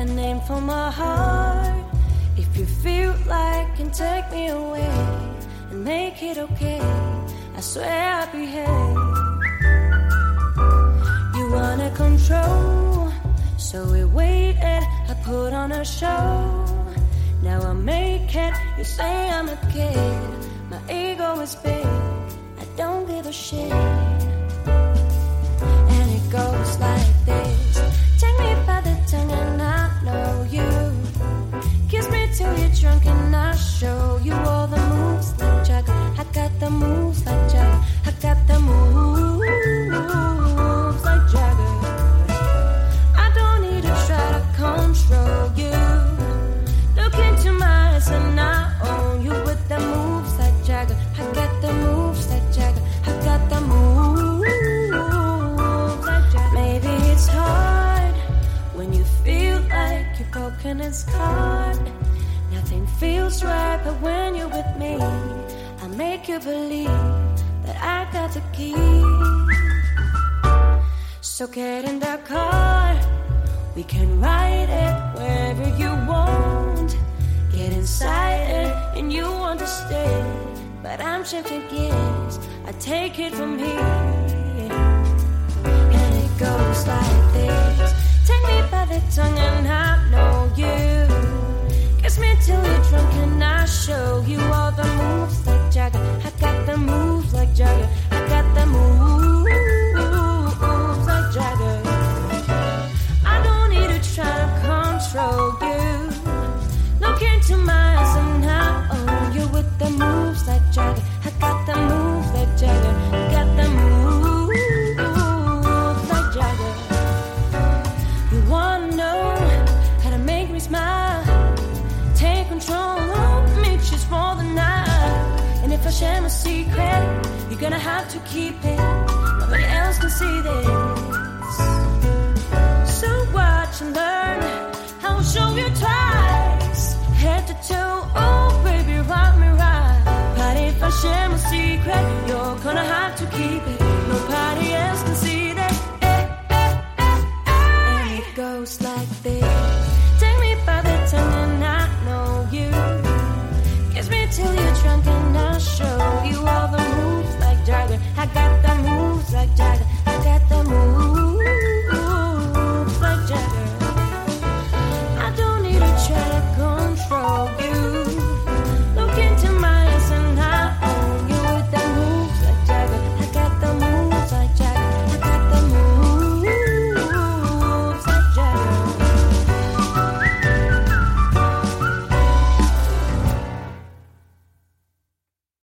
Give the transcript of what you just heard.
an name for my heart. If you feel like can take me away and make it okay, I swear I'll behave. You wanna control, so we waited, I put on a show. Now I make it, you say I'm a kid. My ego is big, I don't give a shit. And it goes like this. Take me by the tongue and I know you. Kiss me till you're drunk and I'll show you all the moves like Jagger. I got the moves like Jagger. I got the moves like Jagger. I don't need to try to control you. Look into my eyes and I own you with the moves like Jagger. I got the moves like Jagger. I got the moves like Jagger. Maybe it's hard when you feel like you're broken and scarred. Nothing feels right, but when you're with me, I make you believe that I got the key. So get in the car, we can ride it wherever you want. Get inside it and you want to stay, but I'm shifting gears, I take it from here. And it goes like this. Take me by the tongue and I know you. Kiss me till you're drunk and I'll show you all the moves like Jagger. I got the moves like Jagger. I got the moves like Jagger. I don't need to try to control you. Look into my eyes and I own you with the moves like Jagger. I got the moves like Jagger. I got the moves like Jagger. You wanna know how to make me smile? Take control of me just for the night. And if I share my secret, you're gonna have to keep it. Nobody else can see this.